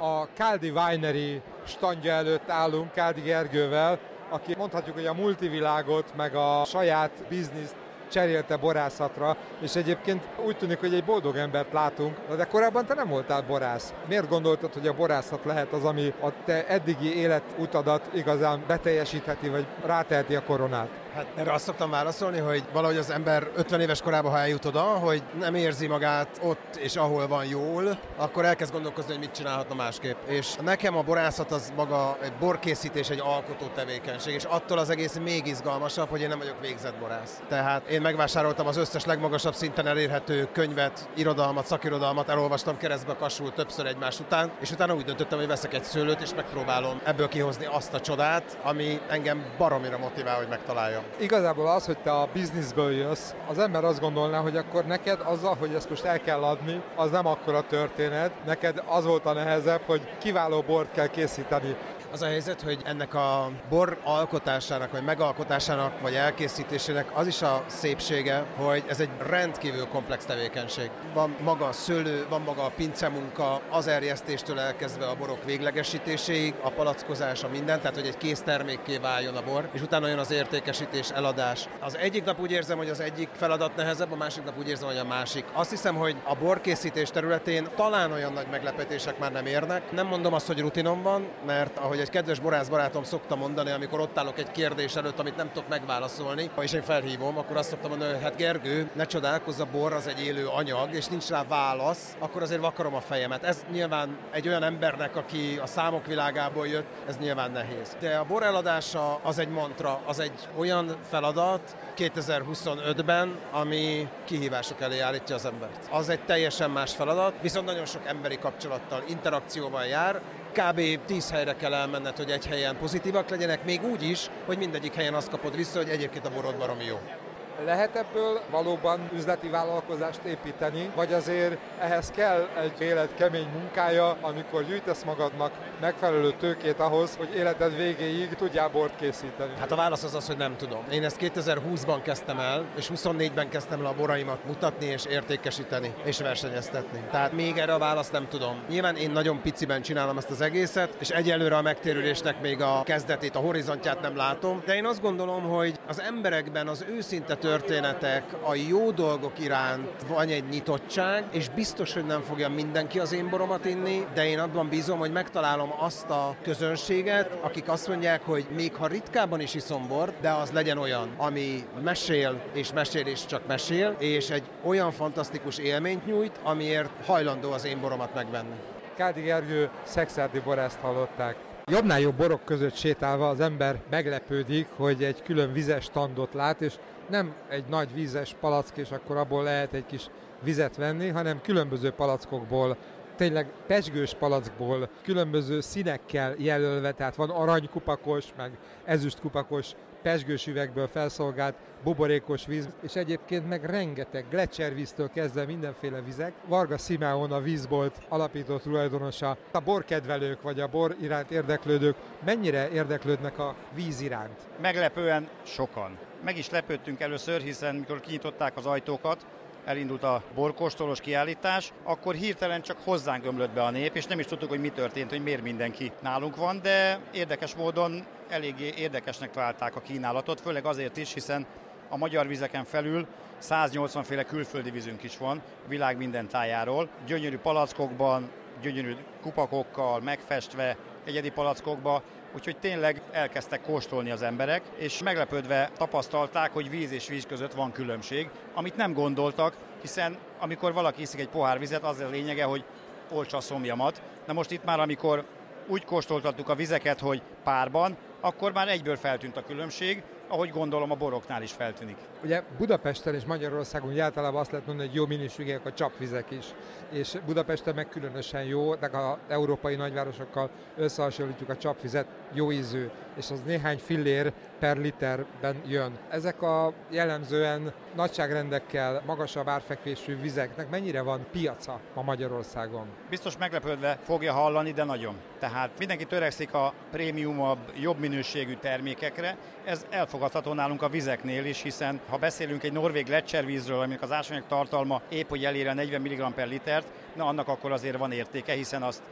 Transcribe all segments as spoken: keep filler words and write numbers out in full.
A Káldi Winery standja előtt állunk Káldi Gergővel, aki mondhatjuk, hogy a multivilágot, meg a saját bizniszt cserélte borászatra, és egyébként úgy tűnik, hogy egy boldog embert látunk, de korábban te nem voltál borász. Miért gondoltad, hogy a borászat lehet az, ami a te eddigi életutadat igazán beteljesítheti, vagy ráteheti a koronát? Hát erre azt szoktam válaszolni, hogy valahogy az ember ötven éves korában, ha eljut oda, hogy nem érzi magát ott és ahol van jól, akkor elkezd gondolkozni, hogy mit csinálhatna másképp. És nekem a borászat az maga egy borkészítés, egy alkotó tevékenység, és attól az egész még izgalmasabb, hogy én nem vagyok végzett borász. Tehát én megvásároltam az összes legmagasabb szinten elérhető könyvet, irodalmat, szakirodalmat, elolvastam keresztbe kasul többször egymás után, és utána úgy döntöttem, hogy veszek egy szőlőt, és megpróbálom ebből kihozni azt a csodát, ami engem baromira motivál, hogy megtaláljam. Igazából az, hogy te a bizniszből jössz, az ember azt gondolná, hogy akkor neked azzal, hogy ezt most el kell adni, az nem akkora történet. Neked az volt a nehezebb, hogy kiváló bort kell készíteni. Az a helyzet, hogy ennek a bor alkotásának, vagy megalkotásának, vagy elkészítésének az is a szépsége, hogy ez egy rendkívül komplex tevékenység. Van maga a szőlő, van maga a pincemunka, az erjesztéstől elkezdve a borok véglegesítéséig, a palackozás, a minden, tehát hogy egy kész termékké váljon a bor, és utána jön az értékesítés, eladás. Az egyik nap úgy érzem, hogy az egyik feladat nehezebb, a másik nap úgy érzem, hogy a másik. Azt hiszem, hogy a borkészítés területén talán olyan nagy meglepetések már nem érnek. Nem mondom azt, hogy rutinom van, mert ahogy egy kedves borász barátom szokta mondani, amikor ott állok egy kérdés előtt, amit nem tudok megválaszolni, és én felhívom, akkor azt szoktam mondani, hogy hát Gergő, ne csodálkozz, a bor az egy élő anyag, és nincs rá válasz, akkor azért vakarom a fejemet. Ez nyilván egy olyan embernek, aki a számok világából jött, ez nyilván nehéz. De a bor eladása az egy mantra, az egy olyan feladat kétezer-huszonötben, ami kihívások elé állítja az embert. Az egy teljesen más feladat, viszont nagyon sok emberi kapcsolattal, interakcióval jár. Kb. tíz helyre kell elmenned, hogy egy helyen pozitívak legyenek, még úgy is, hogy mindegyik helyen azt kapod vissza, hogy egyébként a borod baromi jó. Lehet ebből valóban üzleti vállalkozást építeni, vagy azért ehhez kell egy élet kemény munkája, amikor gyűjtesz magadnak megfelelő tőkét ahhoz, hogy életed végéig tudjál bort készíteni? Hát a válasz az az, hogy nem tudom. Én ezt kétezer-húszban kezdtem el, és huszonnégyben kezdtem el a boraimat mutatni és értékesíteni és versenyeztetni. Tehát még erre a választ nem tudom. Nyilván én nagyon piciben csinálom ezt az egészet, és egyelőre a megtérülésnek még a kezdetét, a horizontját nem látom, de én azt gondolom, hogy az emberekben az őszinte történetek, a jó dolgok iránt van egy nyitottság, és biztos, hogy nem fogja mindenki az én boromat inni, de én abban bízom, hogy megtalálom azt a közönséget, akik azt mondják, hogy még ha ritkában is iszom bort, de az legyen olyan, ami mesél, és mesél, és csak mesél, és egy olyan fantasztikus élményt nyújt, amiért hajlandó az én boromat megvenni. Káldi Gergő szekszárdi borászt hallották. Jobbnál jobb borok között sétálva az ember meglepődik, hogy egy külön vizes standot lát, és nem egy nagy vízes palack, és akkor abból lehet egy kis vizet venni, hanem különböző palackokból, tényleg pezsgős palackból, különböző színekkel jelölve, tehát van aranykupakos, meg ezüstkupakos, pezsgős üvegből felszolgált buborékos víz, és egyébként meg rengeteg gleccservíztől kezdve mindenféle vizek. Varga Simeon, a vízbolt alapító tulajdonosa. A borkedvelők vagy a bor iránt érdeklődők mennyire érdeklődnek a víz iránt? Meglepően sokan. Meg is lepődtünk először, hiszen mikor kinyitották az ajtókat, elindult a borkóstolós kiállítás, akkor hirtelen csak hozzánk ömlött be a nép, és nem is tudtuk, hogy mi történt, hogy miért mindenki nálunk van, de érdekes módon eléggé érdekesnek találták a kínálatot, főleg azért is, hiszen a magyar vizeken felül száznyolcvan féle külföldi vízünk is van a világ minden tájáról. Gyönyörű palackokban, gyönyörű kupakokkal, megfestve, egyedi palackokba, úgyhogy tényleg elkezdtek kóstolni az emberek, és meglepődve tapasztalták, hogy víz és víz között van különbség, amit nem gondoltak, hiszen amikor valaki iszik egy pohár vizet, az a lényege, hogy oltsa a szomjamat. Na most itt már, amikor úgy kóstoltattuk a vizeket, hogy párban, akkor már egyből feltűnt a különbség, ahogy gondolom a boroknál is feltűnik. Ugye Budapesten és Magyarországon ugye általában azt lehet mondani, hogy jó minőségek a csapvizek is, és Budapesten meg különösen jó, de az európai nagyvárosokkal összehasonlítjuk a csapvizet, jó ízű, és az néhány fillér per literben jön. Ezek a jellemzően nagyságrendekkel magasabb árfekvésű vizeknek mennyire van piaca ma Magyarországon? Biztos meglepődve fogja hallani, de nagyon. Tehát mindenki törekszik a prémiumabb, jobb minőségű termékekre. Ez elfogadható nálunk a vizeknél is, hiszen ha beszélünk egy norvég lecservízről, aminek az ásványok tartalma épp hogy elér a negyven milligramm per litert, na annak akkor azért van értéke, hiszen azt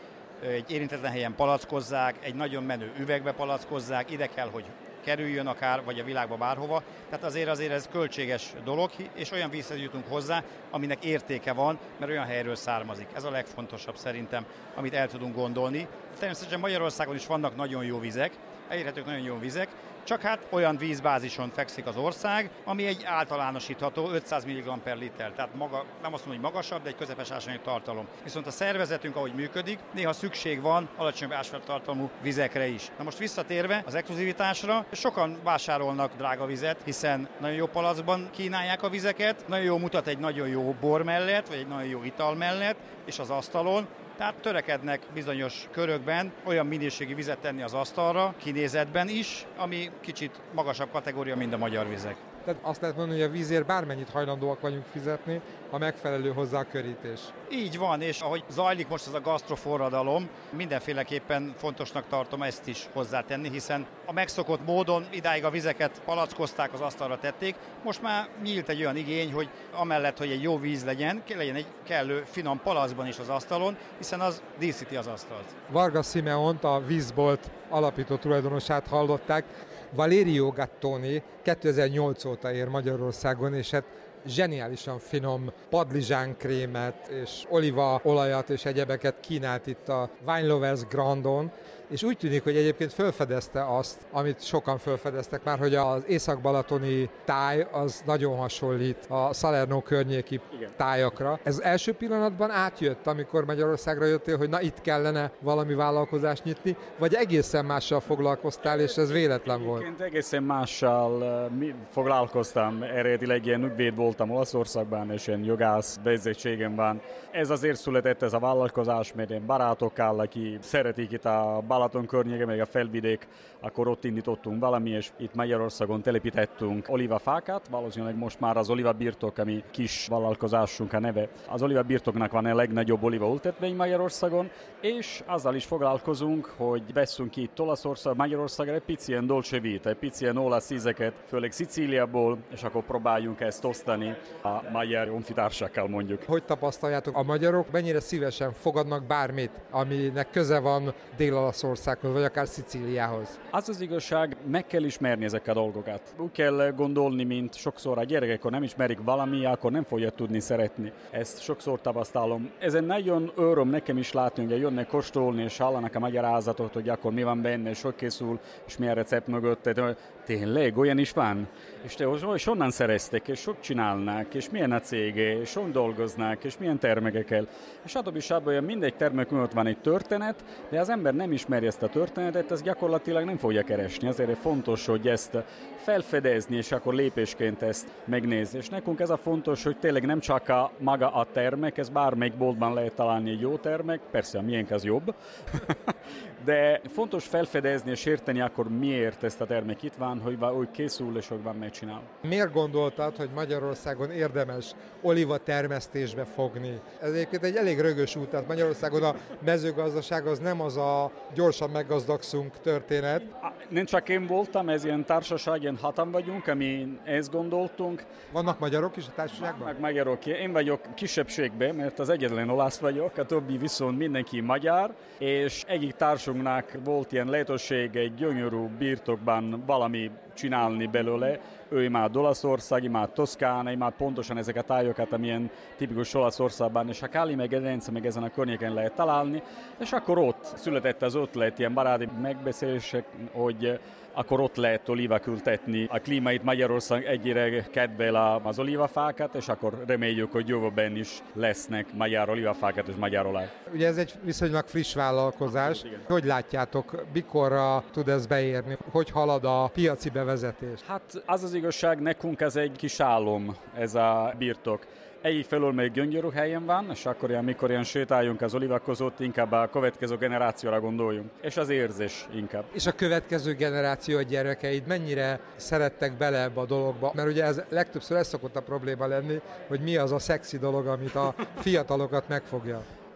egy érintetlen helyen palackozzák, egy nagyon menő üvegbe palackozzák, ide kell, hogy kerüljön akár, vagy a világba bárhova. Tehát azért azért ez költséges dolog, és olyan vízhez jutunk hozzá, aminek értéke van, mert olyan helyről származik. Ez a legfontosabb szerintem, amit el tudunk gondolni. Természetesen Magyarországon is vannak nagyon jó vizek, elérhetők nagyon jó vizek, csak hát olyan vízbázison fekszik az ország, ami egy általánosítható ötszáz milligramm per liter, tehát maga, nem azt mondom, hogy magasabb, de egy közepes ásványanyag tartalom. Viszont a szervezetünk, ahogy működik, néha szükség van alacsonyabb ásványtartalmú vizekre is. Na most visszatérve az exkluzivitásra, sokan vásárolnak drága vizet, hiszen nagyon jó palackban kínálják a vizeket, nagyon jó mutat egy nagyon jó bor mellett, vagy egy nagyon jó ital mellett, és az asztalon. Tehát törekednek bizonyos körökben olyan minőségi vizet tenni az asztalra, kinézetben is, ami kicsit magasabb kategória, mint a magyar vizek. Tehát azt lehet mondani, hogy a vízért bármennyit hajlandóak vagyunk fizetni, ha megfelelő hozzá a körítés. Így van, és ahogy zajlik most ez a gasztroforradalom, mindenféleképpen fontosnak tartom ezt is hozzátenni, hiszen a megszokott módon idáig a vizeket palackozták, az asztalra tették, most már nyílt egy olyan igény, hogy amellett, hogy egy jó víz legyen, legyen egy kellő finom palackban is az asztalon, hiszen az díszíti az asztalt. Varga Simeont, a vízbolt alapító tulajdonosát hallották. Valerio Gattoni kétezer-nyolc óta ér Magyarországon, és hát zseniálisan finom padlizsánkrémet és olívaolajat és egyebeket kínált itt a Wine Lovers Grandon, és úgy tűnik, hogy egyébként felfedezte azt, amit sokan felfedeztek már, hogy az észak-balatoni táj az nagyon hasonlít a Salerno környéki Igen. tájakra. Ez első pillanatban átjött, amikor Magyarországra jöttél, hogy na itt kellene valami vállalkozást nyitni, vagy egészen mással foglalkoztál, és ez véletlen volt? Egyébként egészen mással foglalkoztam, eredetileg ilyen ügyvéd voltam Olaszországban, és ilyen jogász végzettségem van. Ez azért született ez a vállalkozás, mert én barátokkal, aki szeretik itt a Balaton környéke, meg a felvidék, akkor ott indítottunk valami, és itt Magyarországon telepítettünk olívafákat, valószínűleg most már az Oliva Birtok, ami kis vállalkozásunk a neve. Az Oliva Birtoknak van a legnagyobb olívaültetvény Magyarországon, és azzal is foglalkozunk, hogy veszünk itt Olaszország, Magyarországra egy pici ilyen dolce vita, egy pici ilyen olasz ízeket, főleg Szicíliából, és akkor próbáljunk ezt osztani a magyar honfitársakkal mondjuk. Hogy tapasztaljátok, a magyarok mennyire szívesen fogadnak bármit, aminek köze van Dél-Olaszországhoz, vagy akár Szicíliához? Az az igazság, meg kell ismerni ezeket a dolgokat. Úgy kell gondolni, mint sokszor a gyerekek, akkor nem ismerik valami, akkor nem fogja tudni szeretni. Ezt sokszor tapasztalom. Ezen nagyon öröm nekem is látni, hogy jönnek kóstolni, és hallanak a magyarázatot, hogy akkor mi van benne, és hogy készül, és milyen recept mögött. Tényleg, olyan is van? És te és honnan szereztek, és sok csinálnak, és milyen a cége, és hon dolgoznak, és milyen termékekkel. És adott is abban, hogy mindegy termék mögött van egy történet, de az ember nem ismeri ezt a történetet, ez gyakorlatilag nem fogja keresni. Ezért fontos, hogy ezt felfedezni, és akkor lépésként ezt megnézni. És nekünk ez a fontos, hogy tényleg nem csak a maga a termék, ez bármelyik boltban lehet találni egy jó termék, persze a miénk az jobb, de fontos felfedezni és érteni akkor miért ezt a termék itt van, hogy úgy készül és hogy van megcsinálva. Miért gondoltad, hogy Magyarországon érdemes olíva termesztésbe fogni? Ez egyébként egy elég rögös út, tehát Magyarországon a mezőgazdaság az nem az a gyorsan meggazdagszunk történet. Nem csak én voltam, ez ilyen társaság, ilyen hatan vagyunk, ami ezt gondoltunk. Vannak magyarok is a társaságban? Vannak magyarok. Én vagyok kisebbségben, mert az egyetlen olasz vagyok, a többi viszont mindenki magyar, és egyik társunknak volt ilyen lehetőség egy gyönyörű birtokban valami csinálni belőle. Ő imád Olaszország, imád Toszkána, imád pontosan ezeket a tájokat, amilyen tipikus Olaszországban, és a Káli meg Edence meg ezen a környéken lehet találni, és akkor ott született az ötlet, ilyen baráti megbeszélések, hogy akkor ott lehet olívák ültetni. A klímait Magyarország egyre kedvel az olívafákat, és akkor reméljük, hogy jövőben is lesznek magyar olívafákat és magyar olaj. Ugye ez egy viszonylag friss vállalkozás. Hogy látjátok, mikorra tud ez beérni? Hogy halad a piaci bevezetés? Hát az az igazság, nekünk ez egy kis álom, ez a birtok. Egyik felől még gyönyörű helyen van, és akkor amikor ilyen sétáljunk az olívák között, inkább a következő generációra gondoljunk, és az érzés inkább. És a következő generáció a gyermekeid mennyire szerettek bele ebbe a dologba? Mert ugye ez legtöbbször ez szokott a probléma lenni, hogy mi az a szexi dolog, amit a fiatalokat megfogja.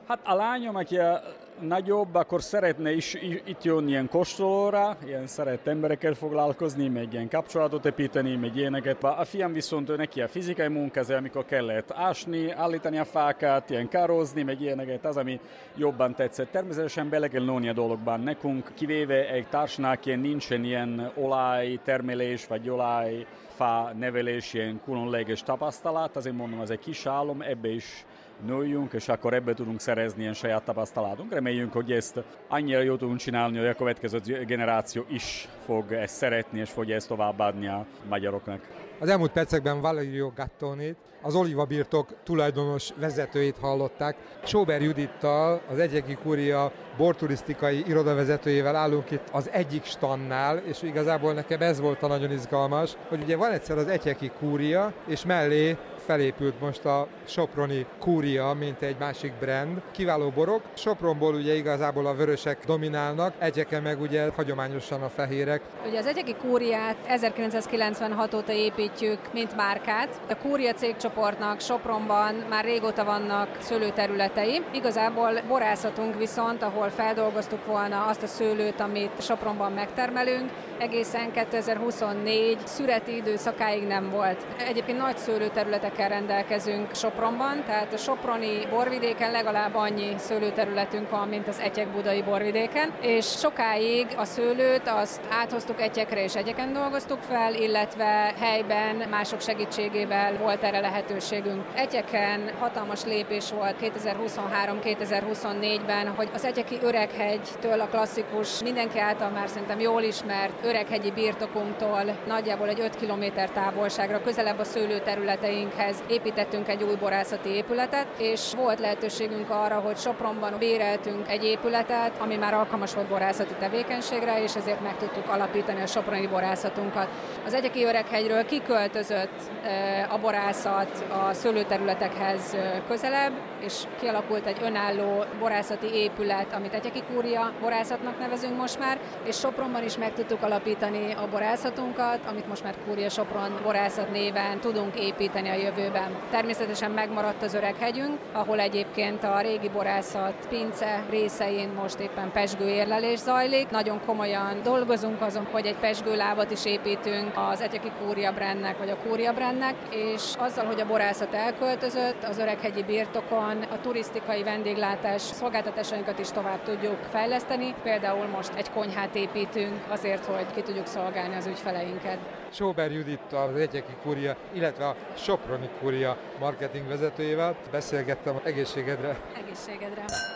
Hát a lányom, aki a nagyobb, akkor szeretne is itt jönni ilyen kóstolóra, ilyen szeret emberekkel foglalkozni, meg ilyen kapcsolatot építeni, meg ilyeneket. A fiam viszont neki a fizikai munka, ez amikor kellett ásni, állítani a fákat, ilyen karozni, meg ilyeneket, az, ami jobban tetszett. Természetesen bele kell nőni a dologban nekünk, kivéve egy társnak ilyen nincsen ilyen olajtermelés, vagy olajfa nevelés, ilyen különleges tapasztalat, azért mondom, ez egy kis álom, ebbe is nőjünk, és akkor ebbe tudunk szerezni ilyen saját tapasztalatunk. Reméljünk, hogy ezt annyira jól tudunk csinálni, hogy a következő generáció is fog ezt szeretni, és fogja ezt továbbadni a magyaroknak. Az elmúlt percekben Valerio Gattonit, az Oliva birtok tulajdonos vezetőjét hallották. Sóber Judittal, az Egyeki Kúria borturisztikai irodavezetőjével állunk itt az egyik standnál, és igazából nekem ez volt a nagyon izgalmas, hogy ugye van egyszer az Egyeki Kúria, és mellé felépült most a soproni Kúria, mint egy másik brand. Kiváló borok. Sopronból ugye igazából a vörösek dominálnak, Egyeken meg ugye hagyományosan a fehérek. Ugye az Egyeki Kúriát ezerkilencszázkilencvenhat óta építjük, mint márkát. A Kúria cégcsoportnak Sopronban már régóta vannak szőlőterületei. Igazából borászatunk viszont, ahol feldolgoztuk volna azt a szőlőt, amit Sopronban megtermelünk, egészen kétezer-huszonnégy szüreti időszakáig nem volt. Egyébként nagy szőlőterületekkel rendelkezünk Sopronban, tehát a soproni borvidéken legalább annyi szőlőterületünk van, mint az Etyek-budai borvidéken, és sokáig a szőlőt azt áthoztuk Etyekre és Egyeken dolgoztuk fel, illetve helyben mások segítségével volt erre lehetőségünk. Etyeken hatalmas lépés volt kétezer-huszonhárom kétezer-huszonnégyben, hogy az Etyeki Öreghegytől a klasszikus, mindenki által már szerintem jól ismert öreghegyi birtokunktól nagyjából egy öt kilométer távolságra, közelebb a szőlőterületeinkhez építettünk egy új borászati épületet, és volt lehetőségünk arra, hogy Sopronban béreltünk egy épületet, ami már alkalmas volt borászati tevékenységre, és ezért meg tudtuk alapítani a soproni borászatunkat. Az Egyeki Öreghegyről kiköltözött a borászat a szőlőterületekhez közelebb, és kialakult egy önálló borászati épület, amit Egyeki Kúria borászatnak nevezünk most már, és Sopronban is meg tudtuk alapítani a borászatunkat, amit most már Kúria Sopron borászat néven tudunk építeni a jövőben. Természetesen megmaradt az Öreghegyünk, ahol egyébként a régi borászat pince részein most éppen pezsgőérlelés zajlik. Nagyon komolyan dolgozunk azon, hogy egy pezsgőlábat is építünk az Egyeki Kúria brandnek, vagy a Kúria brandnek, és azzal, hogy a borászat elköltözött, az öreghegyi birtokon a turisztikai vendéglátás szolgáltatásainkat is tovább tudjuk fejleszteni. Például most egy konyhát építünk azért, hogy ki tudjuk szolgálni az ügyfeleinket. Sóber Judit, az Egyeki Kúria, illetve a Soproni Kúria marketing vezetőjével beszélgettem. Egészségedre! Egészségedre!